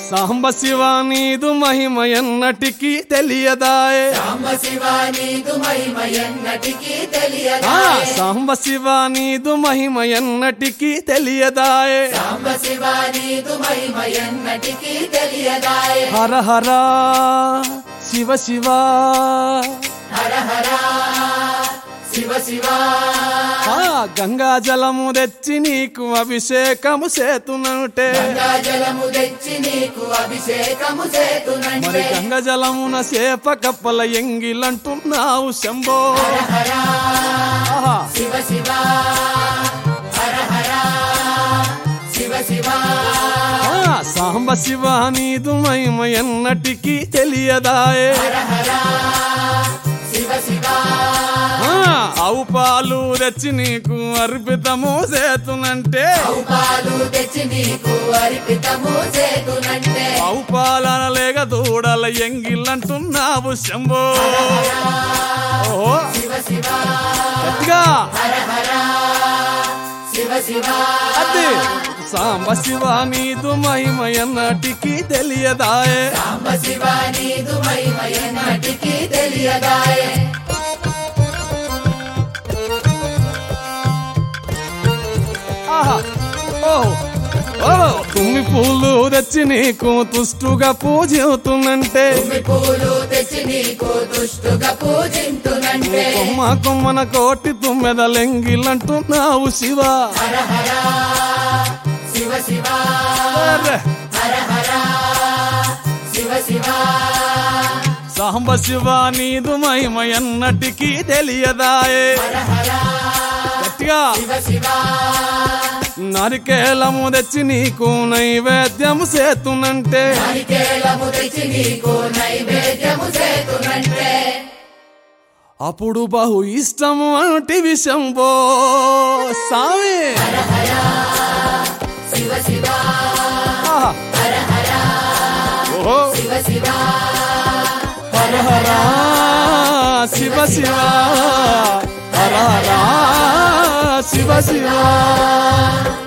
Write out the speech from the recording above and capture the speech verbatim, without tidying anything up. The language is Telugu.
సాంబ శివ నీదు మహిమ ఎన్నటికి తెలియదాయే సాంబ శివ నీదు మహిమ ఎన్నటికి తెలియదాయే సాంబ శివ నీదు మహిమ ఎన్నటికి తెలియదాయే సాంబ శివ నీదు మహిమ ఎన్నటికి తెలియదాయే హర హర శివ శివ హర హర శివ శివ గంగా జలము తెచ్చి నీకు అభిషేకము చేతునంటే గంగా జలము తెచ్చి నీకు అభిషేకము చేతునంటే మరి గంగా జలమున సేప కప్పల ఎంగిలంటున్నావు శంభో హర హర ఆహా. శివ శివ హర హర శివ శివ సాంబ శివ నీదు మహిమ ఎన్నటికి తెలియదాయే హర హర శివ శివ ఆవు పాలు తెచ్చి నీకు అర్పితము చేతునంటే ఆవు పాలు తెచ్చి నీకు అర్పితము చేతునంటే ఆవు పాలన లేక దూడల ఎంగిలంటున్నావు శంభో ఓహో శివ శివ గట్టిగా హర హర శివ శివ అది సాంబ శివ నీదు మహిమ ఎన్నటికి తెలియదాయే సాంబ శివ నీదు మహిమ ఎన్నటికి తెలియదాయే ఆహా ఓహో ఓహో తుమ్మి పూలు తెచ్చి నీకు తుష్టుగా పూజిస్తున్నంటే తుమ్మి పూలు తెచ్చి నీకు దుష్టుగా పూజింతునంటే కొమ్మ కొమ్మన కోటి తుమ్మెదలెంగిలంటున్నావు శివ హర హర శివ శివ అరే. హర హర శివ శివ సాంబ శివ నీదు మహిమ ఎన్నటికి తెలియదాయే హర హర గట్టిగా శివ శివ నరికేలము తెచ్చి నీకు నైవేద్యము చేతునంటే నారికేళము తెచ్చి నీకు నైవేద్యము చేతునంటే అప్పుడు బహు ఇష్టము అంటే విషంబో సామి హర హర శివ శివ ఆహా. హర హర ఓహో శివ శివ హర హర శివ శివ హర హర శివ శివ